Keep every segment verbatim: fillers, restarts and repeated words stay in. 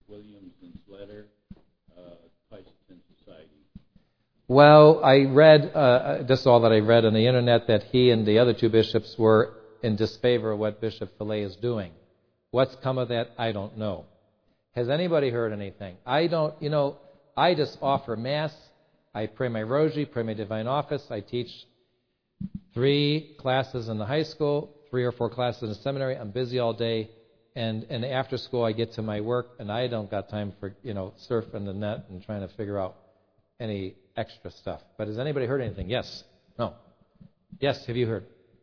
Williamson's letter, uh, Pietistan Society? Well, I read, uh, just all that I read on the internet, that he and the other two bishops were in disfavor of what Bishop Fillet is doing. What's come of that, I don't know. Has anybody heard anything? I don't, you know, I just offer Mass, I pray my rosary, pray my divine office, I teach three classes in the high school, three or four classes in the seminary, I'm busy all day, and, and after school I get to my work, and I don't got time for, you know, surfing the net and trying to figure out any extra stuff. But has anybody heard anything? Yes? No? Yes, have you heard?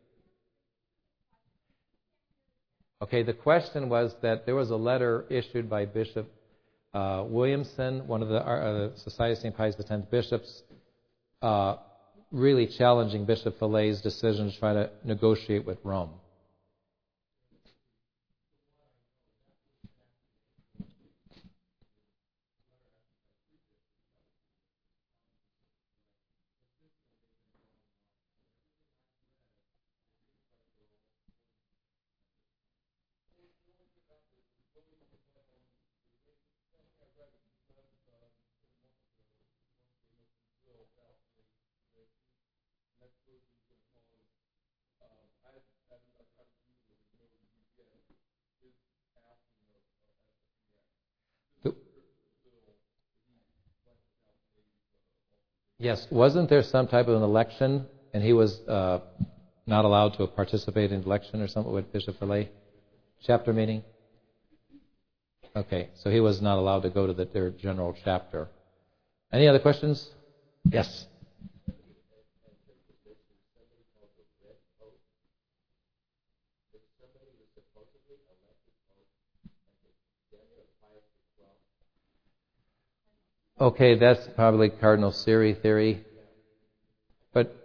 Okay, the question was that there was a letter issued by Bishop uh, Williamson, one of the uh, Society of Saint Pius X bishops, uh, really challenging Bishop Fillet's decision to try to negotiate with Rome. Yes, wasn't there some type of an election, and he was uh, not allowed to participate in election or something with Bishop Fillet? Chapter meeting? Okay, so he was not allowed to go to the, their general chapter. Any other questions? Yes. Okay, that's probably Cardinal Siri theory. But,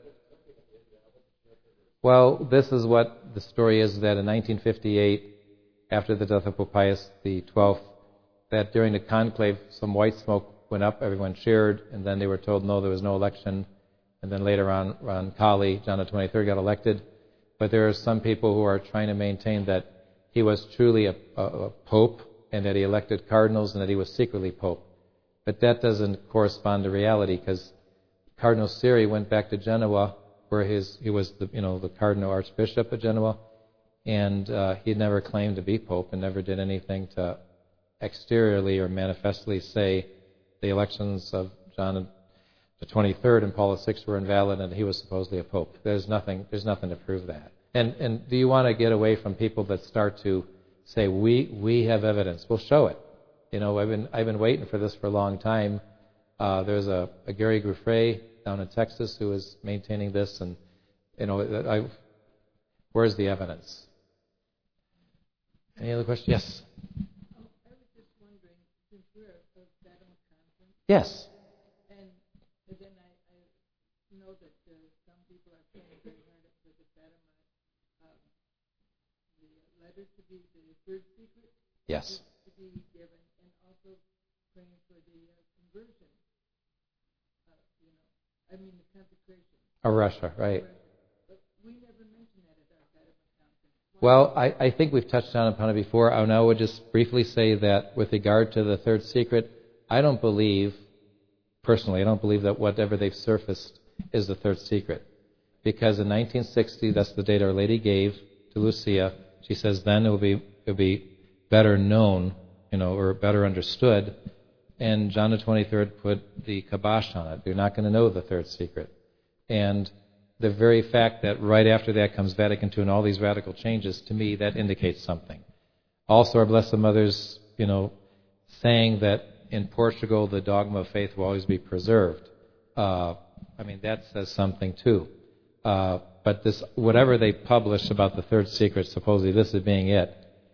well, this is what the story is, that in nineteen fifty-eight, after the death of Pope Pius the twelfth, that during the conclave, some white smoke went up, everyone cheered, and then they were told no, there was no election. And then later on, Roncalli, John the twenty-third, got elected. But there are some people who are trying to maintain that he was truly a, a, a pope, and that he elected cardinals, and that he was secretly pope. But that doesn't correspond to reality, because Cardinal Siri went back to Genoa, where his he was the you know the Cardinal Archbishop of Genoa, and uh, he never claimed to be pope and never did anything to exteriorly or manifestly say the elections of John the twenty-third and Paul the sixth were invalid and he was supposedly a pope. There's nothing there's nothing to prove that. And and do you want to get away from people that start to say we we have evidence? We'll show it. You know, I've been I've been waiting for this for a long time. Uh, there's a, a Gary Gouffre down in Texas who is maintaining this, and you know, I, where's the evidence? Any other questions? Yes. Oh, I was just wondering, since we're a Fatima conference. Yes. And then I, I know that uh, some people are praying very hard for the Fatima, um, the letter to be the third secret. Yes. To be given. Also praying for the uh, conversion, uh, you know, I mean the consecration. Of Russia, right. Russia. But we never mentioned that at our Fatima conference. Well, I, I think we've touched on upon it before. I now would just briefly say that with regard to the third secret, I don't believe, personally, I don't believe that whatever they've surfaced is the third secret. Because in nineteen sixty, that's the date Our Lady gave to Lucia, she says then it will be, it will be better known, you know, or better understood. And John the twenty-third put the kibosh on it. You're not going to know the third secret. And the very fact that right after that comes Vatican two and all these radical changes, to me, that indicates something. Also, our Blessed Mother's, you know, saying that in Portugal the dogma of faith will always be preserved. Uh, I mean, that says something too. Uh, but this, whatever they publish about the third secret, supposedly this is being it,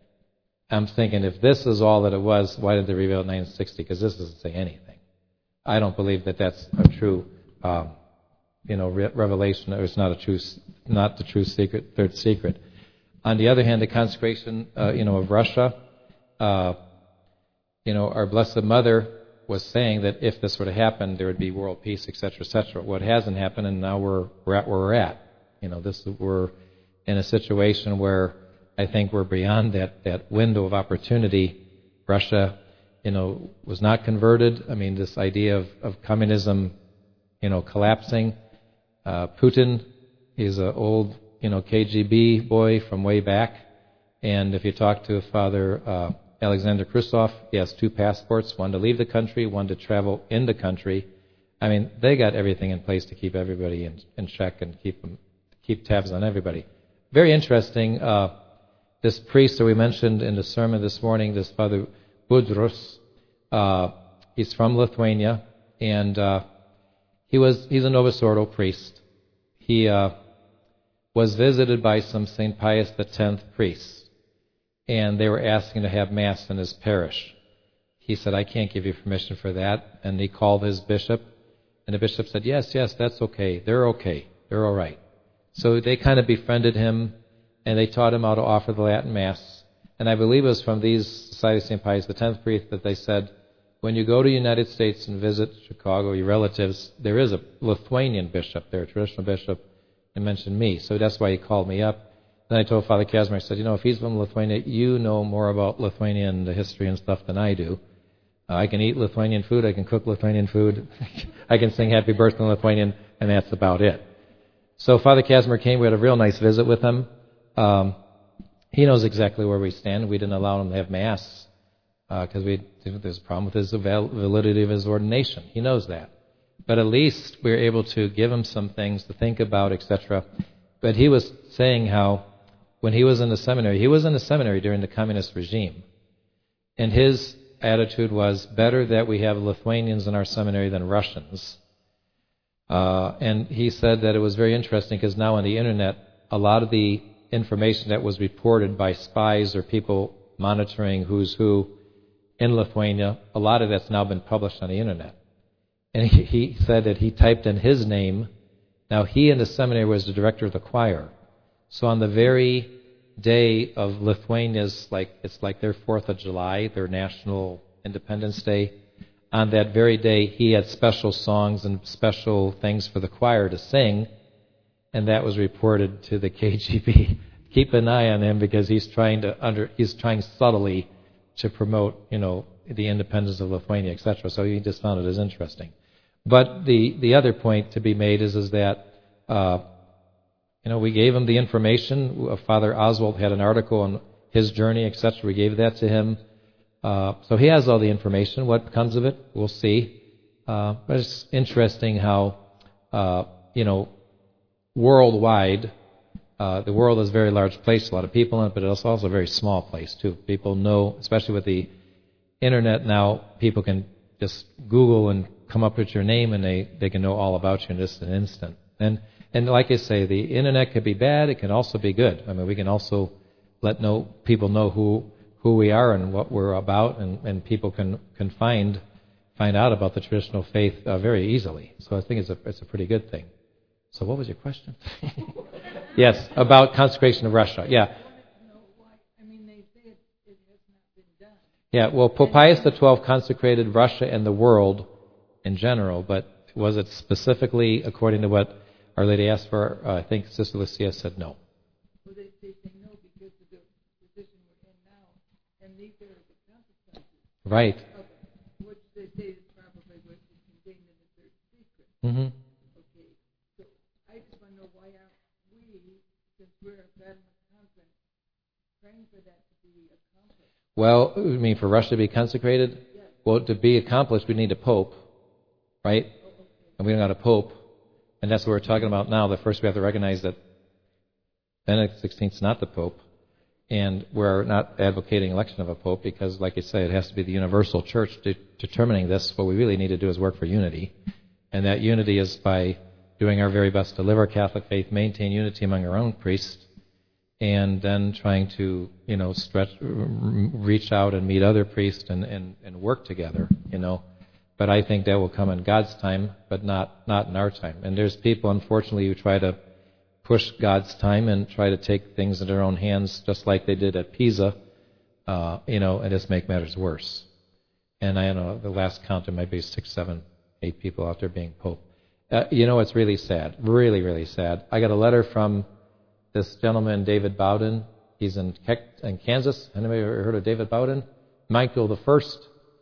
I'm thinking, if this is all that it was, why did they reveal it in nineteen sixty? Because this doesn't say anything. I don't believe that that's a true, um, you know, re- revelation, or it's not a true, not the true secret, third secret. On the other hand, the consecration, uh, you know, of Russia, uh, you know, our Blessed Mother was saying that if this were to happen, there would be world peace, et cetera, et cetera. What hasn't happened, and now we're we're at where we're at. You know, this we're in a situation where I think we're beyond that, that window of opportunity. Russia you know, was not converted. I mean, this idea of, of communism, you know, collapsing. Uh, Putin, he's an old, you know, K G B boy from way back. And if you talk to Father uh, Alexander Krusov, he has two passports, one to leave the country, one to travel in the country. I mean, they got everything in place to keep everybody in, in check and keep them, keep tabs on everybody. Very interesting. Uh, this priest that we mentioned in the sermon this morning, this Father Budrus, uh, he's from Lithuania, and uh, he was he's a Novus Ordo priest. He uh, was visited by some Saint Pius X priests, and they were asking to have Mass in his parish. He said, I can't give you permission for that, and he called his bishop, and the bishop said, yes, yes, that's okay. They're okay. They're all right. So they kind of befriended him, and they taught him how to offer the Latin Mass. And I believe it was from these Society of Saint Pius X priests that they said, when you go to the United States and visit Chicago, your relatives, there is a Lithuanian bishop there, a traditional bishop, and mentioned me. So that's why he called me up. Then I told Father Casimir, I said, you know, if he's from Lithuania, you know more about Lithuania and the history and stuff than I do. Uh, I can eat Lithuanian food, I can cook Lithuanian food, I can sing Happy Birthday in Lithuanian, and that's about it. So Father Casimir came, we had a real nice visit with him. Um, he knows exactly where we stand. We didn't allow him to have Mass because uh, we there's a problem with his validity of his ordination. He knows that. But at least we were able to give him some things to think about, et cetera. But he was saying how when he was in the seminary, he was in the seminary during the communist regime, and his attitude was better that we have Lithuanians in our seminary than Russians. Uh, and he said that it was very interesting because now on the internet, a lot of the information that was reported by spies or people monitoring who's who in Lithuania, a lot of that's now been published on the internet. And he, he said that he typed in his name. Now, he in the seminary was the director of the choir. So on the very day of Lithuania's, like it's like their fourth of July, their National Independence Day, on that very day, he had special songs and special things for the choir to sing, and that was reported to the K G B. Keep an eye on him because he's trying to under he's trying subtly to promote, you know, the independence of Lithuania, et cetera. So he just found it as interesting. But the, the other point to be made is is that uh, you know we gave him the information. Father Oswald had an article on his journey, et cetera. We gave that to him. Uh, so he has all the information. What comes of it, we'll see. Uh, but it's interesting how, uh, you know, worldwide, uh, the world is a very large place, a lot of people in it, but it's also a very small place, too. People know, especially with the internet now, people can just Google and come up with your name, and they, they can know all about you in just an instant. And, and like I say, the internet can be bad, it can also be good. I mean, we can also let know people know who who we are and what we're about, and, and people can, can find find out about the traditional faith uh, very easily. So I think it's a it's a pretty good thing. So what was your question? Yes, about consecration of Russia. Yeah. Yeah, well, Pope Pius the twelfth consecrated Russia and the world in general, but was it specifically according to what Our Lady asked for? Uh, I think Sister Lucia said no. Well, they, they say no because of the position we're in now, and these are the consequences. Right. Of which they say is probably what is contained in the third secret. Mm-hmm. Okay, so I just want to know why aren't we, since we're a Fatima convent, praying for that to be accomplished? Well, I mean, for Russia to be consecrated? Yes. Well, to be accomplished, we need a pope, right? Oh, okay. And we don't got a pope. And that's what we're talking about now. That first we have to recognize that Benedict the sixteenth is not the pope. And we're not advocating election of a pope because, like I say, it has to be the universal church de- determining this. What we really need to do is work for unity. And that unity is by doing our very best to live our Catholic faith, maintain unity among our own priests, and then trying to, you know, stretch, reach out and meet other priests and, and, and work together, you know. But I think that will come in God's time, but not, not in our time. And there's people, unfortunately, who try to push God's time and try to take things in their own hands, just like they did at Pisa, uh, you know, and just make matters worse. And I don't know, the last count, there might be six, seven, eight people out there being pope. Uh, you know, it's really sad, really, really sad. I got a letter from this gentleman, David Bowden. He's in, in Kansas. Anybody ever heard of David Bowden? Michael the First.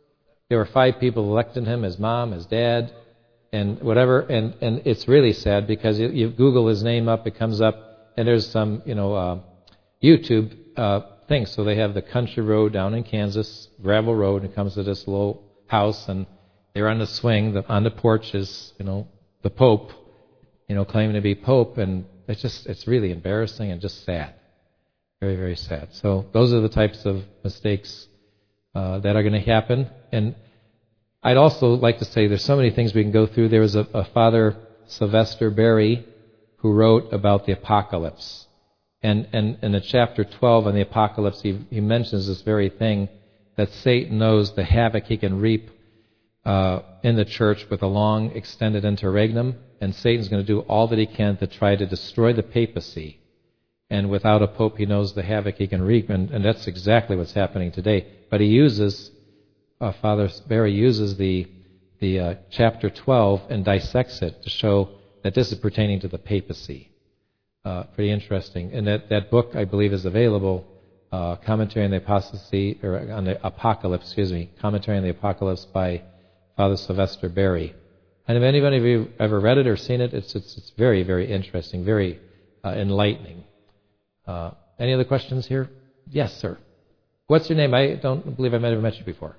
there were five people electing him, his mom, his dad, and whatever. And, and it's really sad because you, you Google his name up, it comes up, and there's some, you know, uh, YouTube uh, things. So they have the country road down in Kansas, gravel road, and it comes to this little house, and they're on the swing. The, on the porch is, you know, the Pope, you know, claiming to be Pope, and it's just, it's really embarrassing and just sad. Very, very sad. So those are the types of mistakes uh, that are going to happen. And I'd also like to say there's so many things we can go through. There was a, a Father Sylvester Berry who wrote about the apocalypse. And, and, and in chapter twelve on the apocalypse, he, he mentions this very thing, that Satan knows the havoc he can reap uh, in the church with a long extended interregnum, and Satan's going to do all that he can to try to destroy the papacy. And without a pope, he knows the havoc he can reap, and, and that's exactly what's happening today. But he uses, uh, Father Berry uses the the uh, chapter twelve and dissects it to show that this is pertaining to the papacy. Uh, pretty interesting. And that, that book, I believe, is available, uh, Commentary on the Apostasy, or on the Apocalypse, excuse me, Commentary on the Apocalypse by Father Sylvester Berry. And if anybody of you ever read it or seen it, it's it's, it's very, very interesting, very uh, enlightening. Uh, any other questions here? Yes, sir. What's your name? I don't believe I might have met you before.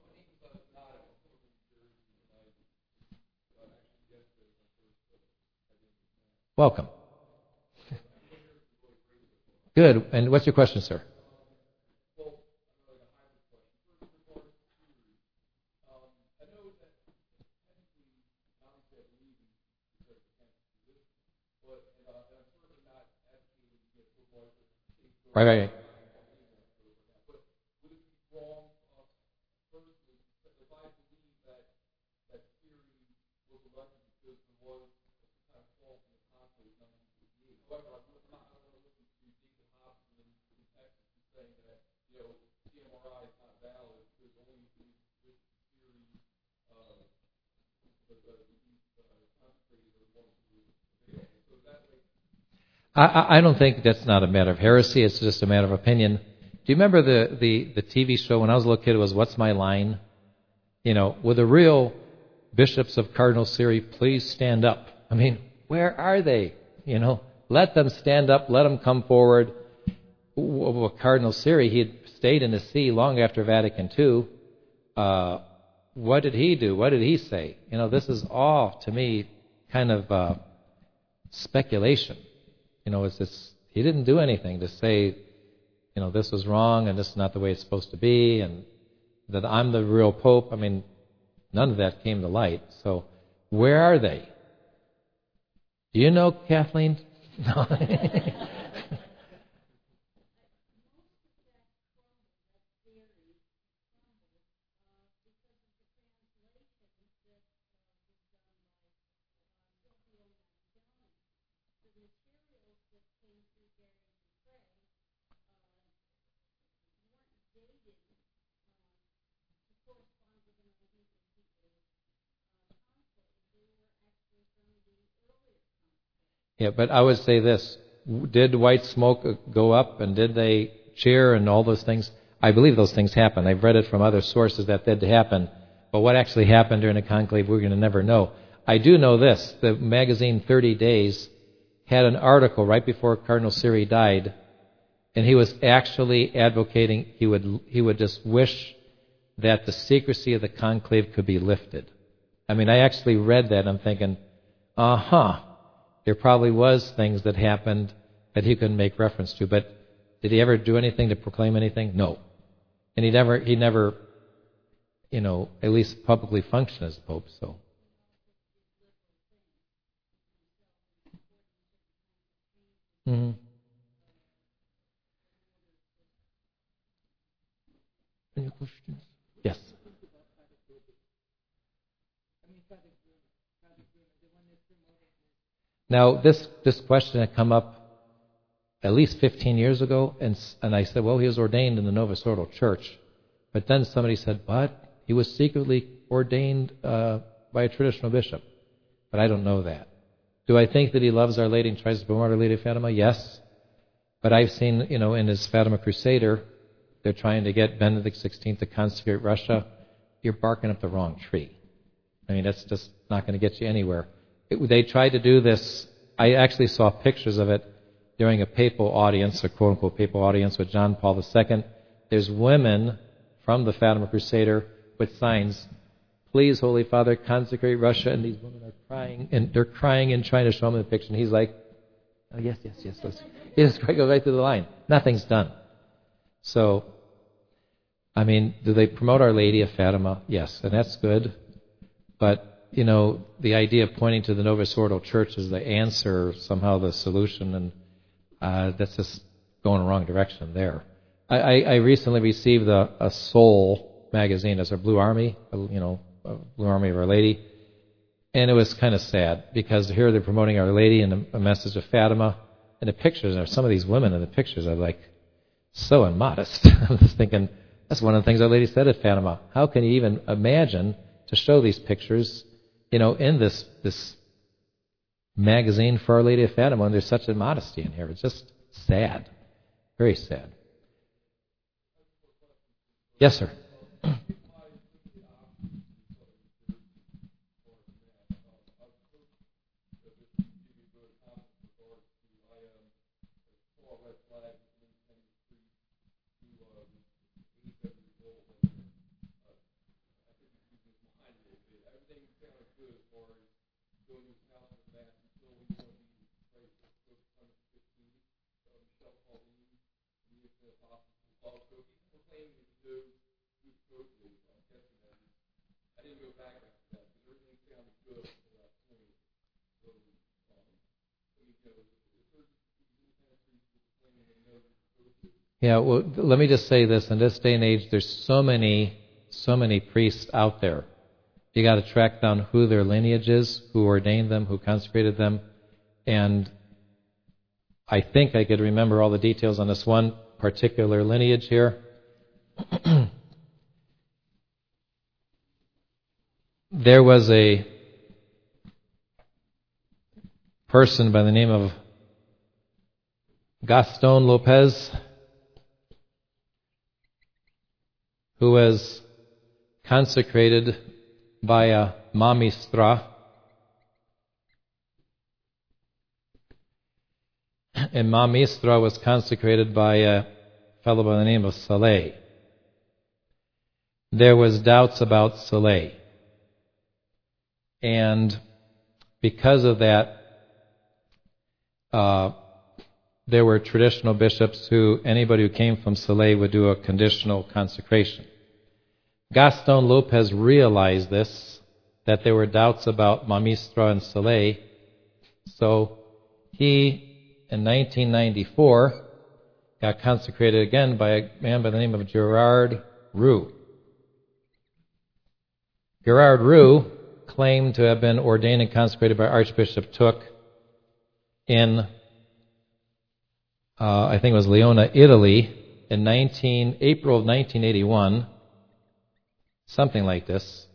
Welcome. Good. And what's your question, sir? Right, right, right. I, I don't think that's not a matter of heresy. It's just a matter of opinion. Do you remember the, the, the T V show when I was a little kid? It was What's My Line? You know, would the real bishops of Cardinal Siri please stand up? I mean, where are they? You know, let them stand up. Let them come forward. Well, Cardinal Siri, he had stayed in the see long after Vatican Two. Uh, what did he do? What did he say? You know, this is all, to me, kind of uh, speculation. You know, it's this, he didn't do anything to say, you know, this was wrong and this is not the way it's supposed to be, and that I'm the real Pope. I mean, none of that came to light. So where are they? Do you know, Kathleen? No. Yeah, but I would say this. Did white smoke go up and did they cheer and all those things? I believe those things happened. I've read it from other sources that did happen. But what actually happened during the conclave, we're going to never know. I do know this. The magazine thirty days had an article right before Cardinal Siri died, and he was actually advocating, he would he would just wish that the secrecy of the conclave could be lifted. I mean, I actually read that and I'm thinking, uh-huh. There probably was things that happened that he couldn't make reference to, but did he ever do anything to proclaim anything? No. And he never, he never, you know, at least publicly functioned as Pope, so. Mm-hmm. Any questions? Yes. Now, this, this question had come up at least fifteen years ago, and, and I said, well, he was ordained in the Novus Ordo Church. But then somebody said, but he was secretly ordained uh, by a traditional bishop. But I don't know that. Do I think that he loves Our Lady and tries to promote Our Lady of Fatima? Yes. But I've seen, you know, in his Fatima Crusader, they're trying to get Benedict the sixteenth to consecrate Russia. you're barking up the wrong tree. I mean, that's just not going to get you anywhere. It, they tried to do this. I actually saw pictures of it during a papal audience, a quote-unquote papal audience with John Paul the Second. There's women from the Fatima Crusader with signs, please, Holy Father, consecrate Russia. And these women are crying, and they're crying and trying to show him the picture. And he's like, oh, yes, yes, yes. Let's, yes, go right through the line. Nothing's done. So, I mean, do they promote Our Lady of Fatima? Yes, and that's good. But, you know, the idea of pointing to the Novus Ordo Church as the answer, somehow the solution, and uh, that's just going the wrong direction there. I, I, I recently received a, a Soul magazine as a Blue Army, you know, a Blue Army of Our Lady, and it was kind of sad because here they're promoting Our Lady and a, a message of Fatima, and the pictures, are some of these women in the pictures are like so immodest. I'm just thinking, that's one of the things Our Lady said at Fatima. How can you even imagine to show these pictures, you know, in this this magazine for Our Lady of Fatima, and there's such immodesty in here? It's just sad, very sad. Yes, sir. Yeah, well, let me just say this. In this day and age, there's so many, so many priests out there. You got to track down who their lineage is, who ordained them, who consecrated them. And I think I could remember all the details on this one particular lineage here. There was a person by the name of Gaston Lopez who was consecrated by a mamistra, and mamistra was consecrated by a fellow by the name of Saleh. There was doubts about Saleh, and because of that, uh, there were traditional bishops who, anybody who came from Saleh would do a conditional consecration. Gaston Lopez realized this, that there were doubts about Mamistra and Saleh, so he, in nineteen ninety-four, got consecrated again by a man by the name of Gerard Roux. Gerard Roux claimed to have been ordained and consecrated by Archbishop Took in, uh, I think it was Leona, Italy, in nineteen April of nineteen eighty-one, something like this.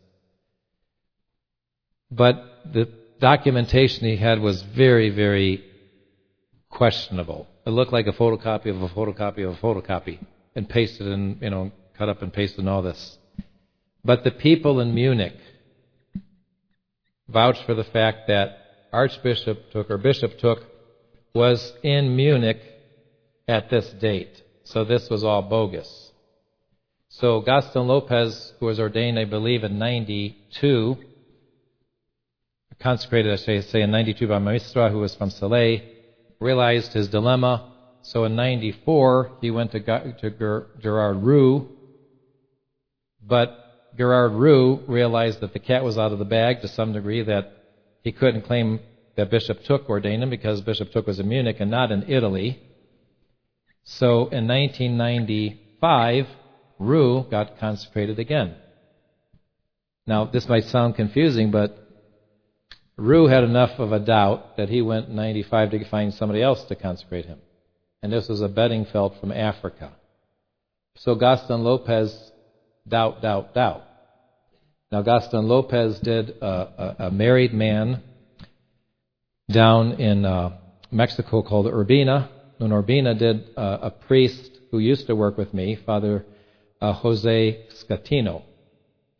But the documentation he had was very, very questionable. It looked like a photocopy of a photocopy of a photocopy, and pasted and, you know, cut up and pasted and all this. But the people in Munich vouched for the fact that Archbishop Took, or Bishop Took, was in Munich at this date. So this was all bogus. So Gaston Lopez, who was ordained, I believe, in ninety-two, consecrated, I should say, in ninety-two by Mamistra, who was from Saleh, realized his dilemma. So in ninety-four, he went to, to Ger, Gerard Roux, but Gerard Roux realized that the cat was out of the bag to some degree, that he couldn't claim that Bishop Took ordained him because Bishop Took was in Munich and not in Italy. So in nineteen ninety-five, Roux got consecrated again. Now, this might sound confusing, but Roux had enough of a doubt that he went in ninety-five to find somebody else to consecrate him. And this was a Bedingfeld from Africa. So Gaston Lopez, doubt, doubt, doubt. Now, Gaston Lopez did a, a, a married man down in uh, Mexico called Urbina. And Urbina did uh, a priest who used to work with me, Father uh, Jose Scatino.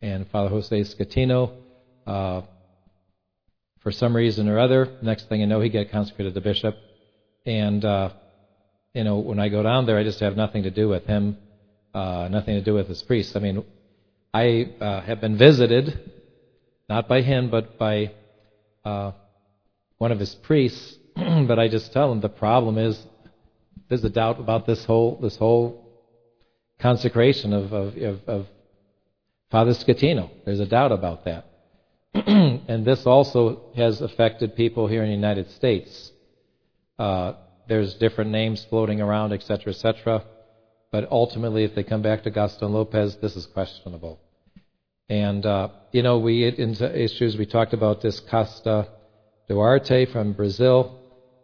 and Father Jose Scatino, uh, for some reason or other, next thing you know, he got consecrated to bishop. And, uh, you know, when I go down there, I just have nothing to do with him, uh, nothing to do with his priests. I mean, I uh, have been visited, not by him, but by uh, one of his priests, but I just tell him the problem is there's a doubt about this whole this whole consecration of, of, of, of Father Scatino. There's a doubt about that. And this also has affected people here in the United States. Uh, there's different names floating around, et cetera, et cetera. But ultimately, if they come back to Gaston Lopez, this is questionable. And, uh, you know, we get into issues. We talked about this Costa Duarte from Brazil.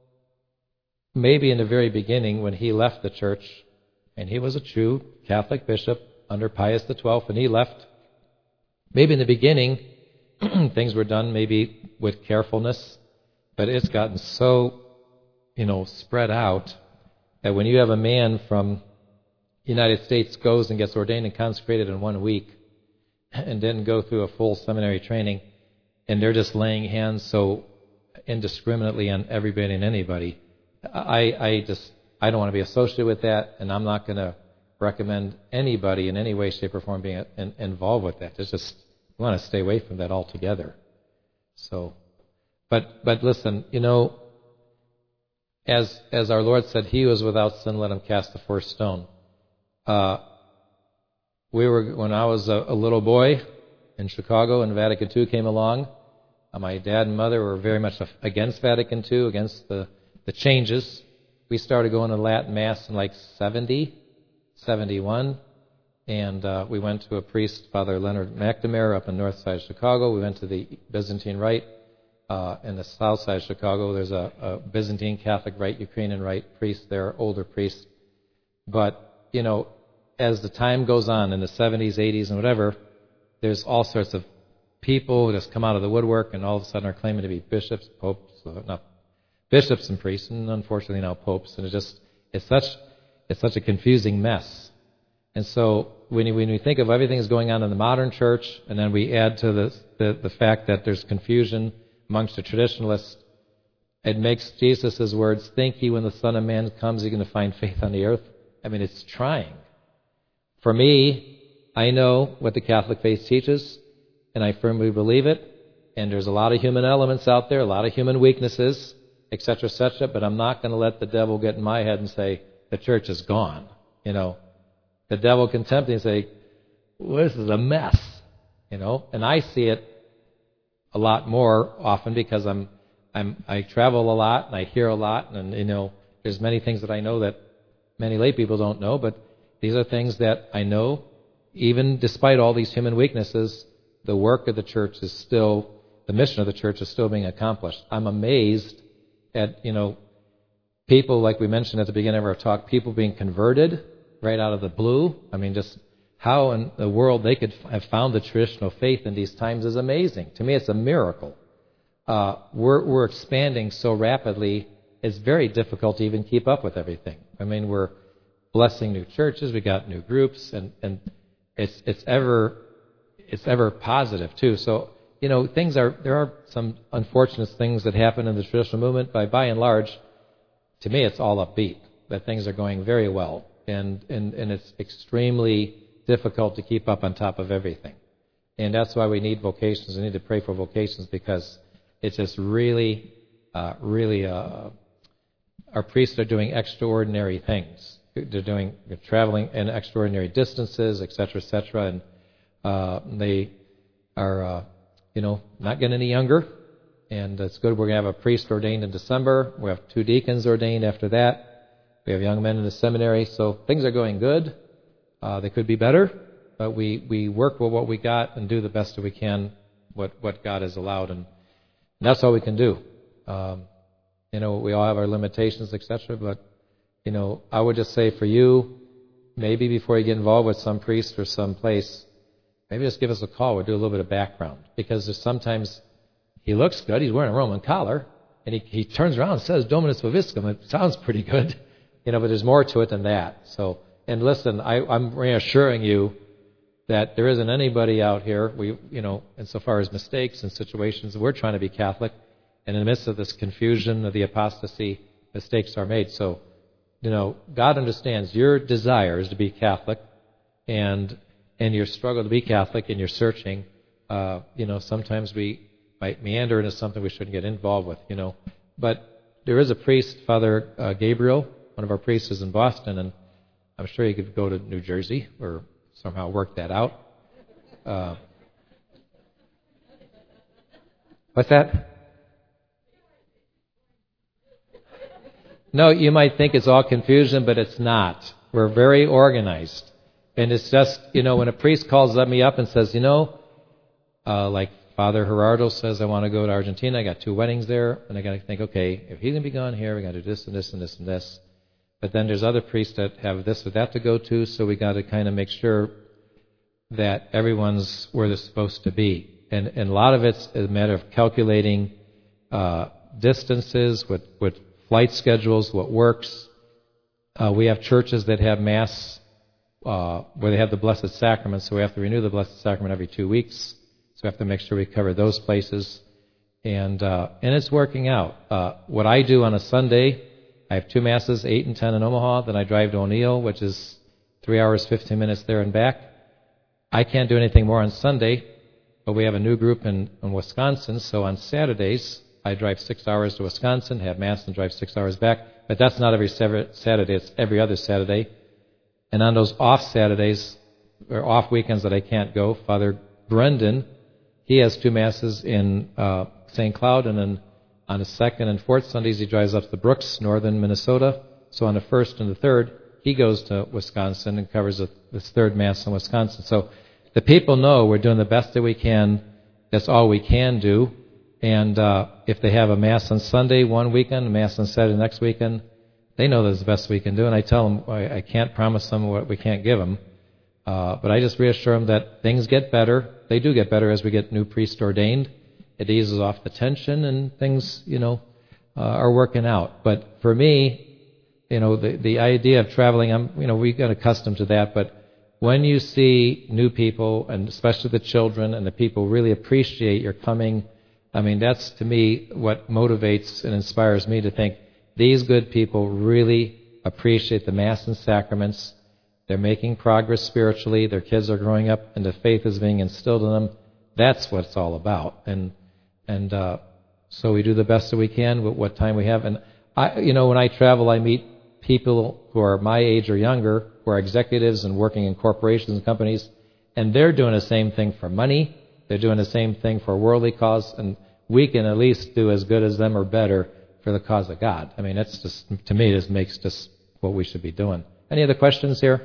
Maybe in the very beginning when he left the church, and he was a true Catholic bishop under Pius the twelfth, and he left. Maybe in the beginning, things were done maybe with carefulness, but it's gotten so, you know, spread out that when you have a man from the United States goes and gets ordained and consecrated in one week and didn't go through a full seminary training, and they're just laying hands so indiscriminately on everybody and anybody, I, I just, I don't want to be associated with that, and I'm not going to recommend anybody in any way, shape, or form being in, involved with that. It's just, you want to stay away from that altogether. So, but but listen, you know, as as our Lord said, he who is without sin, let him cast the first stone. Uh, we were when I was a, a little boy in Chicago, and Vatican Two came along. Uh, my dad and mother were very much against Vatican Two, against the the changes. We started going to Latin Mass in like seventy, seventy-one. And uh, we went to a priest, Father Leonard McNamara, up in north side of Chicago. We went to the Byzantine Rite uh, in the south side of Chicago. There's a, a Byzantine Catholic Rite, Ukrainian Rite priest there, older priest. But, you know, as the time goes on in the seventies, eighties, and whatever, there's all sorts of people who just come out of the woodwork and all of a sudden are claiming to be bishops, popes, uh, not bishops and priests, and unfortunately now popes. And it just, it's such, it's such a confusing mess. And so when you, when we think of everything that's going on in the modern church, and then we add to this, the, the fact that there's confusion amongst the traditionalists, it makes Jesus' words, think ye when the Son of Man comes, you're going to find faith on the earth. I mean, it's trying. For me, I know what the Catholic faith teaches, and I firmly believe it, and there's a lot of human elements out there, a lot of human weaknesses, et cetera, et cetera, but I'm not going to let the devil get in my head and say, the church is gone, you know. The devil can tempt me and say, well, this is a mess, you know. And I see it a lot more often because I'm, I'm, I travel a lot and I hear a lot, and you know, there's many things that I know that many lay people don't know. But these are things that I know. Even despite all these human weaknesses, the work of the church is still, the mission of the church is still being accomplished. I'm amazed at, you know, people like we mentioned at the beginning of our talk, people being converted right out of the blue. I mean, just how in the world they could have found the traditional faith in these times is amazing. To me, it's a miracle. Uh, we're, we're expanding so rapidly, it's very difficult to even keep up with everything. I mean, we're blessing new churches, we got new groups, and, and it's it's ever it's ever positive too. So, you know, things are there are some unfortunate things that happen in the traditional movement, but by and large, to me, it's all upbeat. That things are going very well. And, and and it's extremely difficult to keep up on top of everything. And that's why we need vocations. We need to pray for vocations, because it's just really, uh, really, uh, our priests are doing extraordinary things. They're doing, they're traveling in extraordinary distances, et cetera, et cetera. And uh, they are, uh, you know, not getting any younger. And it's good. We're going to have a priest ordained in December. We have two deacons ordained after that. We have young men in the seminary, so things are going good. Uh, they could be better, but we, we work with what we got and do the best that we can, what, what God has allowed, and that's all we can do. Um, you know, we all have our limitations, et cetera, but, you know, I would just say for you, maybe before you get involved with some priest or some place, maybe just give us a call. We'll do a little bit of background, because there's sometimes he looks good, he's wearing a Roman collar, and he, he turns around and says, Dominus Vobiscum. It sounds pretty good. You know, but there's more to it than that. So, and listen, I, I'm reassuring you, that there isn't anybody out here, we, you know, insofar as mistakes and situations, we're trying to be Catholic, and in the midst of this confusion of the apostasy, mistakes are made. So, you know, God understands your desire is to be Catholic, and and your struggle to be Catholic and your searching. Uh, you know, sometimes we might meander into something we shouldn't get involved with, you know. But there is a priest, Father uh, Gabriel, one of our priests is in Boston, and I'm sure you could go to New Jersey or somehow work that out. Uh, what's that? No, you might think it's all confusion, but it's not. We're very organized. And it's just, you know, when a priest calls me up and says, you know, uh, like Father Gerardo says, I want to go to Argentina, I got two weddings there, and I got to think, okay, if he's going to be gone here, we got to do this and this and this and this. But then there's other priests that have this or that to go to, so we got to kind of make sure that everyone's where they're supposed to be. And, and a lot of it's a matter of calculating uh, distances, with, with flight schedules, what works. Uh, we have churches that have Mass uh, where they have the Blessed Sacrament, so we have to renew the Blessed Sacrament every two weeks. So we have to make sure we cover those places. And uh, and it's working out. Uh, what I do on a Sunday, I have two Masses, eight and ten in Omaha. Then I drive to O'Neill, which is three hours, fifteen minutes there and back. I can't do anything more on Sunday, but we have a new group in, in Wisconsin. So on Saturdays, I drive six hours to Wisconsin, have Mass, and drive six hours back. But that's not every Saturday. It's every other Saturday. And on those off Saturdays, or off weekends that I can't go, Father Brendan, he has two Masses in uh, Saint Cloud, and then on the second and fourth Sundays, he drives up to Brooks, northern Minnesota. So on the first and the third, he goes to Wisconsin and covers the, this third Mass in Wisconsin. So the people know we're doing the best that we can. That's all we can do. And uh, if they have a Mass on Sunday one weekend, a Mass on Saturday next weekend, they know that's the best we can do. And I tell them I, I can't promise them what we can't give them. Uh, but I just reassure them that things get better. They do get better as we get new priests ordained. It eases off the tension, and things, you know, uh, are working out. But for me, you know, the the idea of traveling, I'm, you know, we got accustomed to that. But when you see new people, and especially the children and the people really appreciate your coming, I mean, that's to me what motivates and inspires me to think these good people really appreciate the Mass and sacraments. They're making progress spiritually. Their kids are growing up, and the faith is being instilled in them. That's what it's all about. And and uh, so we do the best that we can with what time we have. And I, you know, when I travel, I meet people who are my age or younger, who are executives and working in corporations and companies, and they're doing the same thing for money. They're doing the same thing for a worldly cause, and we can at least do as good as them or better for the cause of God. I mean, that's just, to me, this makes just what we should be doing. Any other questions here?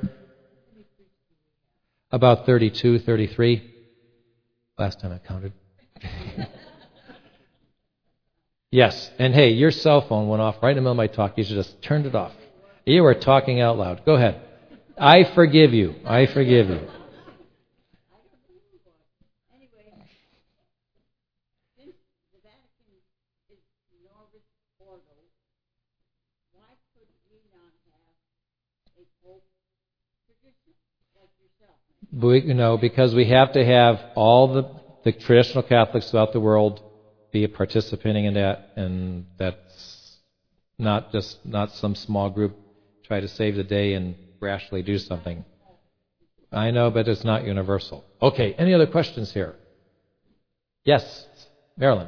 About thirty-two, thirty-three. Last time I counted. Yes. And hey, your cell phone went off right in the middle of my talk. You should just turned it off. You were talking out loud. Go ahead. I forgive you. I forgive you. We, you know, because we have to have all the, the traditional Catholics throughout the world be participating in that, and that's not just not some small group try to save the day and rashly do something. I know, but it's not universal. Okay, any other questions here? Yes, Marilyn.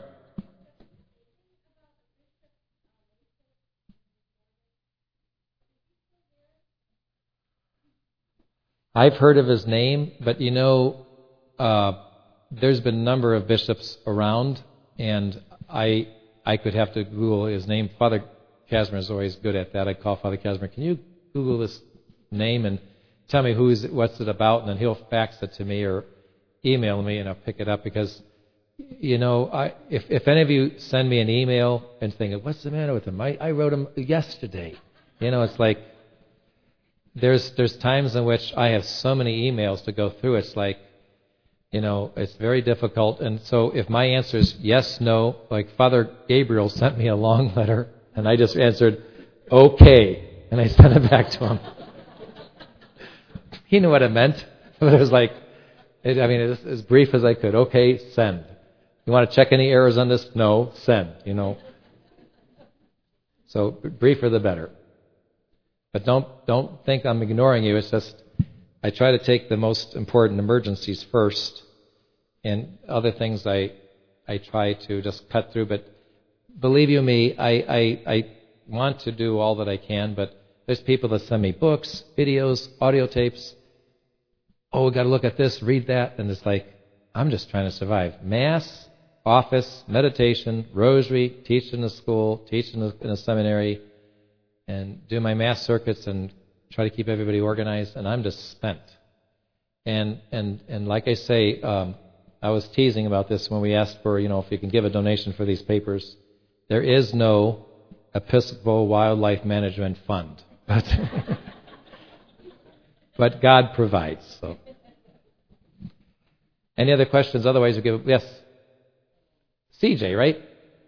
I've heard of his name, but you know, uh, there's been a number of bishops around, and I I could have to Google his name. Father Casimir is always good at that. I call Father Casimir, can you Google this name and tell me who's what's it about, and then he'll fax it to me or email me, and I'll pick it up. Because, you know, I if if any of you send me an email and think, what's the matter with him? I, I wrote him yesterday. You know, it's like, There's there's times in which I have so many emails to go through. It's like, you know, it's very difficult. And so if my answer is yes, no, like Father Gabriel sent me a long letter, and I just answered, okay, and I sent it back to him. He knew what it meant. But it was like, It, I mean, it's as brief as I could. Okay, send. You want to check any errors on this? No, send, you know. So briefer the better. But don't don't think I'm ignoring you. It's just I try to take the most important emergencies first, and other things I I try to just cut through. But believe you me, I, I, I want to do all that I can, but there's people that send me books, videos, audio tapes. Oh, we got to look at this, read that, and it's like, I'm just trying to survive. Mass, office, meditation, rosary, teach in the school, teach in, the, in a seminary, and do my mass circuits and try to keep everybody organized, and I'm just spent. And and and like I say, um, I was teasing about this when we asked for, you know, if you can give a donation for these papers. There is no Episcopal Wildlife Management Fund. But, but God provides. So, any other questions? Otherwise, we give. Yes, C J, right?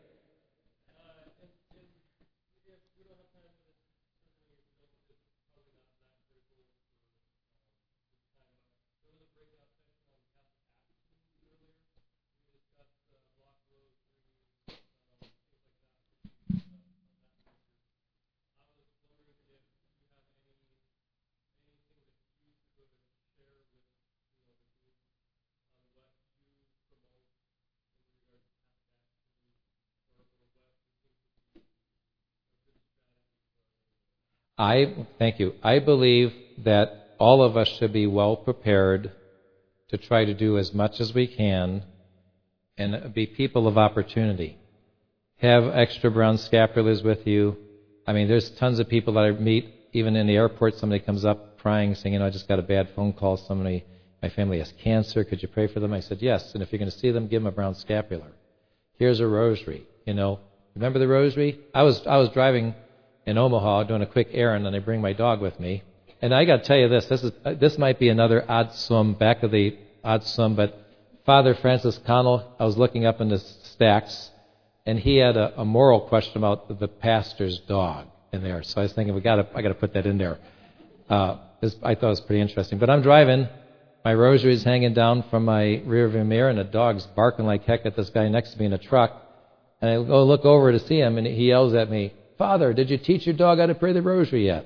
I thank you. I believe that all of us should be well prepared to try to do as much as we can and be people of opportunity. Have extra brown scapulars with you. I mean, there's tons of people that I meet, even in the airport. Somebody comes up crying, saying, you know, I just got a bad phone call. Somebody, my family has cancer. Could you pray for them? I said, yes. And if you're going to see them, give them a brown scapular. Here's a rosary. You know, remember the rosary? I was I was driving in Omaha doing a quick errand, and I bring my dog with me. And I got to tell you this, this is this might be another odd sum, back of the odd sum, but Father Francis Connell, I was looking up in the stacks, and he had a, a moral question about the, the pastor's dog in there. So I was thinking, we got to I got to put that in there. Uh, this, I thought it was pretty interesting. But I'm driving, my rosary is hanging down from my rearview mirror, and a dog's barking like heck at this guy next to me in a truck. And I go look over to see him, and he yells at me, Father, did you teach your dog how to pray the rosary yet?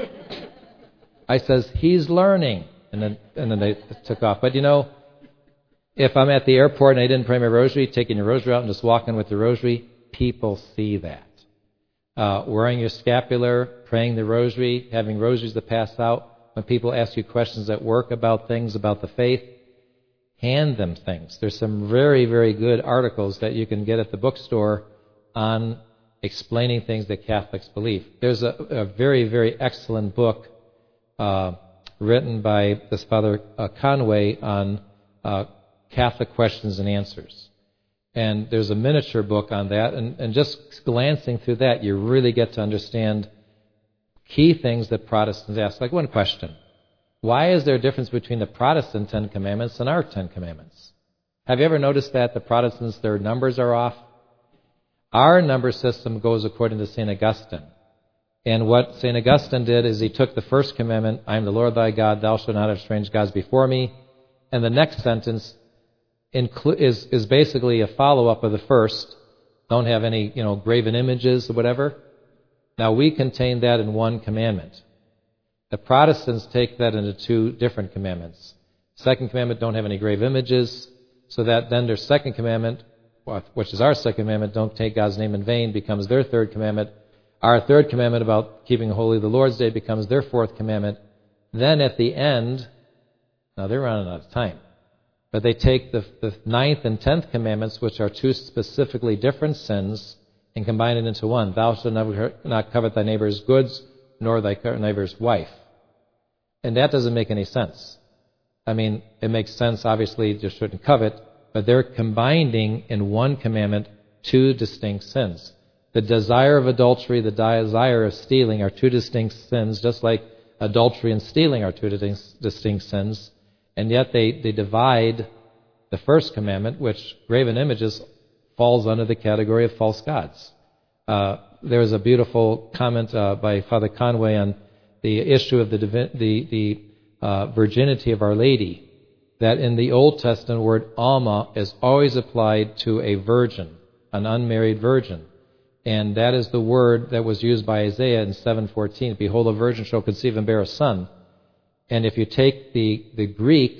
I says, he's learning. And then and then they took off. But you know, if I'm at the airport and I didn't pray my rosary, taking your rosary out and just walking with the rosary, people see that. Uh, wearing your scapular, praying the rosary, having rosaries to pass out. When people ask you questions at work about things, about the faith, hand them things. There's some very, very good articles that you can get at the bookstore on explaining things that Catholics believe. There's a, a very, very excellent book uh, written by this Father uh, Conway on uh, Catholic questions and answers. And there's a miniature book on that, and, and just glancing through that, you really get to understand key things that Protestants ask. Like one question, why is there a difference between the Protestant Ten Commandments and our Ten Commandments? Have you ever noticed that the Protestants, their numbers are off? Our number system goes according to Saint Augustine. And what Saint Augustine did is he took the first commandment, I am the Lord thy God, thou shalt not have strange gods before me. And the next sentence inclu- is, is basically a follow-up of the first. Don't have any, you know, graven images or whatever. Now we contain that in one commandment. The Protestants take that into two different commandments. Second commandment, don't have any grave images. So that then their second commandment, which is our second commandment, don't take God's name in vain, becomes their third commandment. Our third commandment about keeping holy the Lord's Day becomes their fourth commandment. Then at the end, now they're running out of time, but they take the, the ninth and tenth commandments, which are two specifically different sins, and combine it into one. Thou shalt not covet thy neighbor's goods, nor thy neighbor's wife. And that doesn't make any sense. I mean, it makes sense, obviously, you shouldn't covet, but they're combining in one commandment two distinct sins. The desire of adultery, the desire of stealing are two distinct sins, just like adultery and stealing are two distinct sins. And yet they, they divide the first commandment, which graven images falls under the category of false gods. Uh, there is a beautiful comment uh, by Father Conway on the issue of the divi- the, the uh, virginity of Our Lady. that in the Old Testament word Alma is always applied to a virgin, an unmarried virgin. And that is the word that was used by Isaiah in seven fourteen. Behold, a virgin shall conceive and bear a son. And if you take the, the Greek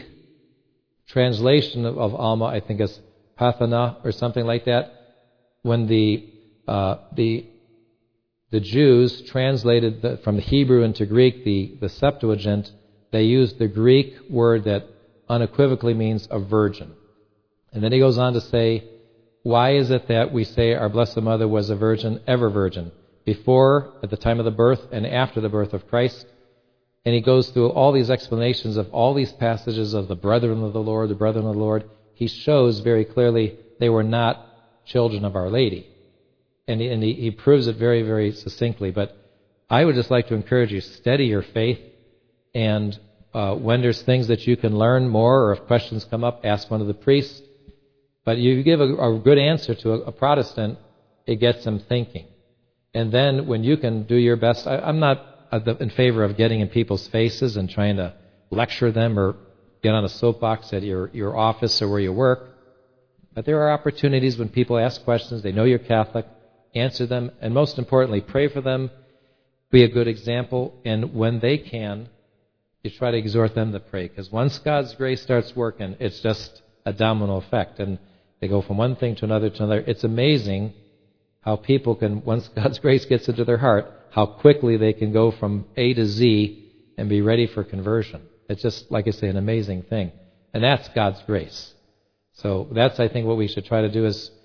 translation of, of Alma, I think it's Pathana or something like that, when the uh, the the Jews translated the, from the Hebrew into Greek the, the Septuagint, they used the Greek word that unequivocally means a virgin. And then he goes on to say, why is it that we say our Blessed Mother was a virgin, ever virgin, before, at the time of the birth, and after the birth of Christ? And he goes through all these explanations of all these passages of the brethren of the Lord, the brethren of the Lord. He shows very clearly they were not children of Our Lady. And he, and he, he proves it very, very succinctly. But I would just like to encourage you, steady your faith, and uh, when there's things that you can learn more, or if questions come up, ask one of the priests. But you give a, a good answer to a, a Protestant, it gets them thinking. And then when you can do your best, I, I'm not in favor of getting in people's faces and trying to lecture them or get on a soapbox at your, your office or where you work. But there are opportunities when people ask questions, they know you're Catholic, answer them, and most importantly, pray for them, be a good example, and when they can, you try to exhort them to pray. Because once God's grace starts working, it's just a domino effect, and they go from one thing to another to another. It's amazing how people can, once God's grace gets into their heart, how quickly they can go from A to Z and be ready for conversion. It's just, like I say, an amazing thing. And that's God's grace. So that's, I think, what we should try to do is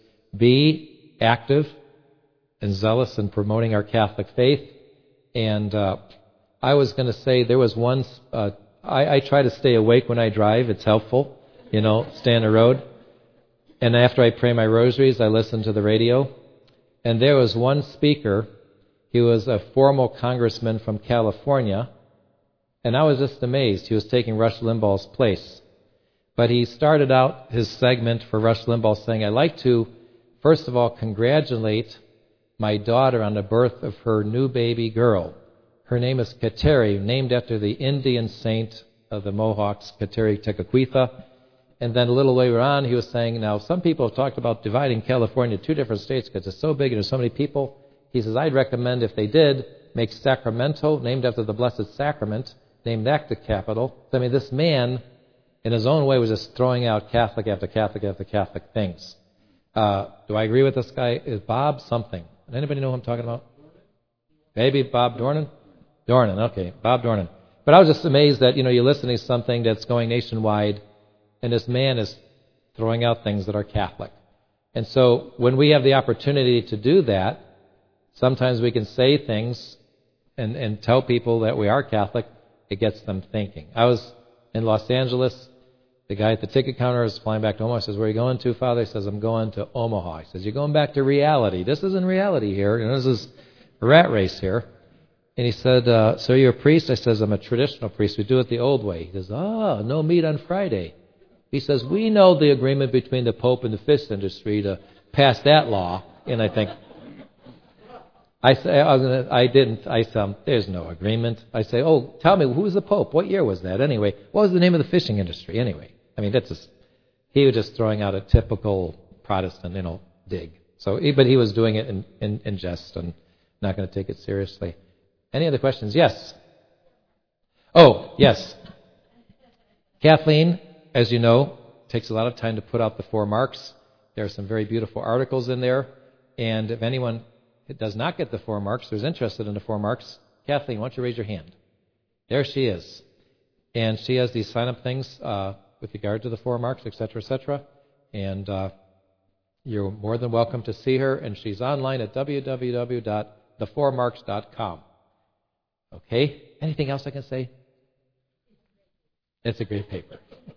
be active and zealous in promoting our Catholic faith. And uh, I was going to say there was one, uh, I, I try to stay awake when I drive. It's helpful, you know, stay on the road. And after I pray my rosaries, I listen to the radio. And there was one speaker. He was a former congressman from California, and I was just amazed. He was taking Rush Limbaugh's place. But he started out his segment for Rush Limbaugh saying, I'd like to, first of all, congratulate my daughter on the birth of her new baby girl. Her name is Kateri, named after the Indian saint of the Mohawks, Kateri Tekakwitha. And then a little later on, he was saying, now, some people have talked about dividing California into two different states because it's so big and there's so many people. He says, I'd recommend if they did, make Sacramento, named after the Blessed Sacrament, name that the capital. I mean, this man, in his own way, was just throwing out Catholic after Catholic after Catholic things. Uh, do I agree with this guy? Is Bob something? Does anybody know who I'm talking about? Maybe Bob Dornan? Dornan, okay, Bob Dornan. But I was just amazed that, you know, you're listening to something that's going nationwide, and this man is throwing out things that are Catholic. And so when we have the opportunity to do that, sometimes we can say things and, and tell people that we are Catholic. It gets them thinking. I was in Los Angeles. The guy at the ticket counter was flying back to Omaha. I says, where are you going to, Father? He says, I'm going to Omaha. He says, you're going back to reality. This isn't reality here. You know, this is a rat race here. And he said, uh, so you're a priest? I says, I'm a traditional priest. We do it the old way. He says, oh, no meat on Friday. He says, we know the agreement between the Pope and the fish industry to pass that law. And I think, I say, I, was gonna, I didn't, I said, there's no agreement. I say, oh, tell me, who was the Pope? What year was that? Anyway, what was the name of the fishing industry? Anyway, I mean, that's just, he was just throwing out a typical Protestant, you know, dig. So, he, but he was doing it in, in, in jest and not going to take it seriously. Any other questions? Yes. Oh, yes. Kathleen, as you know, takes a lot of time to put out the four marks. There are some very beautiful articles in there. And if anyone does not get the four marks, who's interested in the four marks, Kathleen, why don't you raise your hand? There she is. And she has these sign-up things uh, with regard to the four marks, et cetera, et cetera. And uh, you're more than welcome to see her. And she's online at w w w dot the four marks dot com. Okay? Anything else I can say? It's a great paper.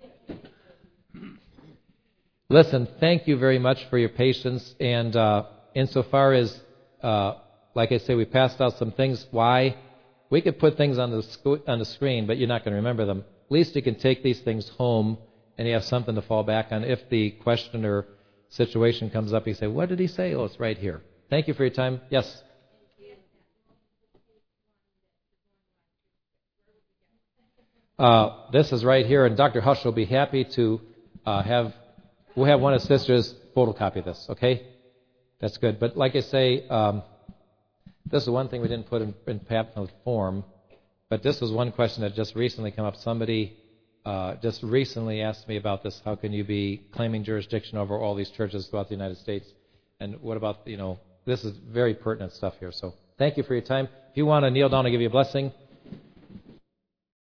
Listen, thank you very much for your patience. And uh, insofar as, uh, like I say, we passed out some things. Why? We could put things on the sc- on the screen, but you're not going to remember them. At least you can take these things home and you have something to fall back on. If the question or situation comes up, you say, what did he say? Oh, it's right here. Thank you for your time. Yes? Uh, this is right here, and Doctor Hush will be happy to uh, have, we'll have one of his sisters photocopy this, okay? That's good. But like I say, um, this is one thing we didn't put in, in pamphlet form, but this was one question that just recently came up. Somebody uh, just recently asked me about this. How can you be claiming jurisdiction over all these churches throughout the United States? And what about, you know, this is very pertinent stuff here. So thank you for your time. If you want to kneel down and give you a blessing,